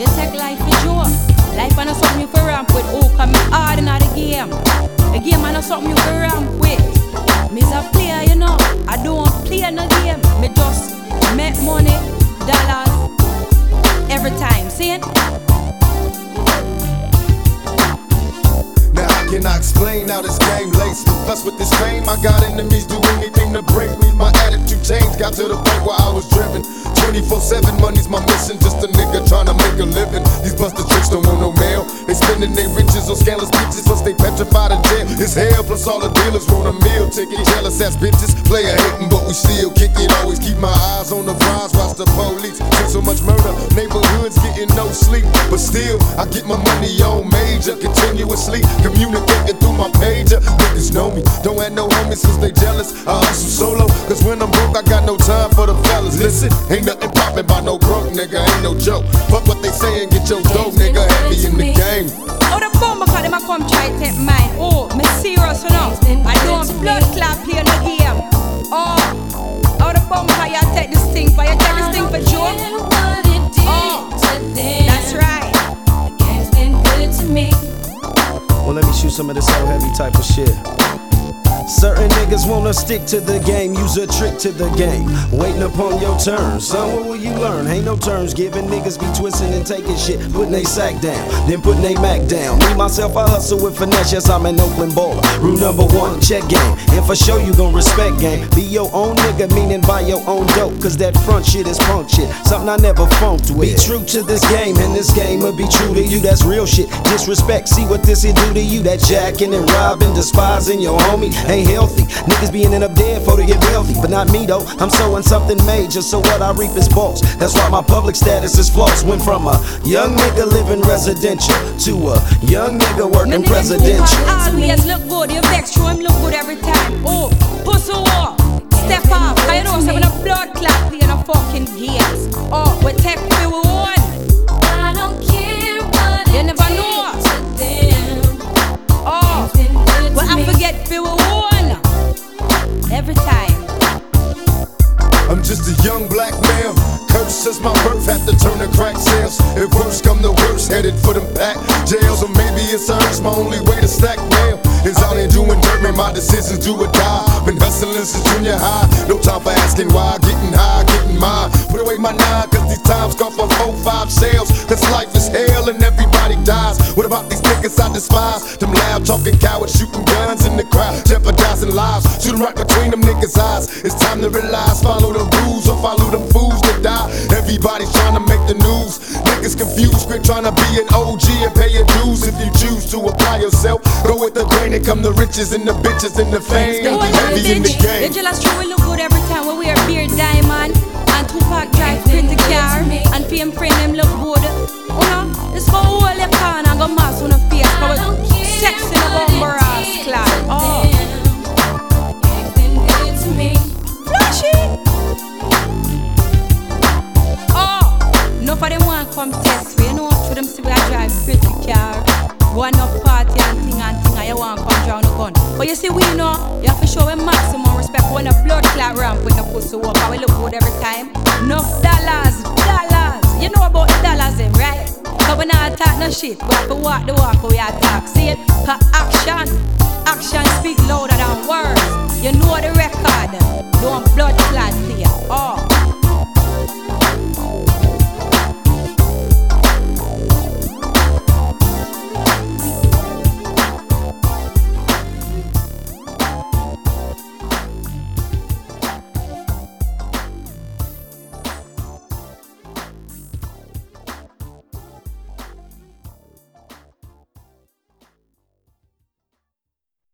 You take life for joke. Life ain't something you for ramp with. Oh, come hard in the game. The game ain't something you for ramp with. Me's a player, you know. I don't play no game. Me just make money, dollars, every time. See it? Now how can I explain how this game laced? Plus with this fame, I got enemies do anything to break me. My attitude changed, got to the point where I was driven. 24/7 money's my mission, just a nigga trying to make a living. These busted tricks don't want no mail. They spending their riches on scandalous bitches, plus they petrified of jail. It's hell, plus all the dealers want a meal ticket. Jealous ass bitches, player hating, but we still kick it. Always keep my eyes on the prize, watch the police. See so much murder, neighborhoods getting no sleep. But still, I get my money on major, continuously communicating through my pager. Niggas know me, don't have no homies cause they jealous. I hustle solo, cause when I'm broke I got no time for the fellas. Listen, ain't nothing poppin' by no broke nigga, ain't no joke. Fuck what they say and get your dough, nigga, heavy in the game. Oh, the bomb because them a come try to take mine. Oh, me serious, you know. I don't blood clot play no game. Oh, the bomb because you take this thing for you take this thing for joke. Oh, that's right. The game's been good to me. Well, let me shoot some of this old heavy type of shit. Certain niggas wanna stick to the game, use a trick to the game. Waiting upon your turn, son, what will you learn? Ain't no terms given, niggas be twisting and taking shit, putting they sack down, then putting they Mac down. Me, myself, I hustle with finesse, yes, I'm an Oakland baller. Rule number one, check game, and for sure you gon' respect game. Be your own nigga, meaning buy your own dope, cause that front shit is punk shit, something I never funked with. Be true to this game, and this game will be true to you, that's real shit. Disrespect, see what this will do to you, that jacking and robbing, despising your homie. Ain't healthy. Niggas be ending up dead for to get wealthy, but not me though. I'm sowing something major, so what I reap is balls. That's why my public status is false. Went from a young nigga living residential to a young nigga working presidential. Always look good, you vex, show him look good every time. Oh, pussy walk, step off. I know some of the blood clot playing a fucking games. Oh, we take for we won. I don't care what you never know. Oh, well I forget for we won. Every time. I'm just a young black male. Curse since my birth, had to turn to crack sales. If worse come to worse, headed for them pack jails. Or maybe it's urge, my only way to stack mail is out here doing dirt, man, my decisions do or die. Been hustling since junior high, no time for asking why. Getting high, getting mine. Put away my 9, cause these times call for 4-5 sales. Cause life is hell and everybody dies. What about these niggas I despise? Them loud talking cowards shooting guns in the crowd, jeopardizing lives. Shoot 'em right between them niggas' eyes. It's time to realize, follow the rules or follow them fools that die. Everybody's trying to make the news. Niggas confused, quit trying to be an OG and pay your dues. If you choose to apply yourself, go with the grain and come the riches and the bitches and the fame. Heavy in the game. The jealous true we look good every time when we wear beard diamond and Tupac drive pretty car and fame friend them look good. You know, it's for all your can and go mass on the face. Sexy about Baras class. Oh, flashy. Oh, no for them want come test we, you know. For them see we drive pretty car. Go on up party and thing and you want come drown the gun. But you see we know, you have to show them maximum respect. When a blood clot ramp with the pussy walk, and we look good every time. Enough dollars. You know about the dollars then, right? Cause we not talk no shit. We have to walk the walk we attack. See it? Cause action speak louder than words. You know the record. Don't blood clot here. Oh.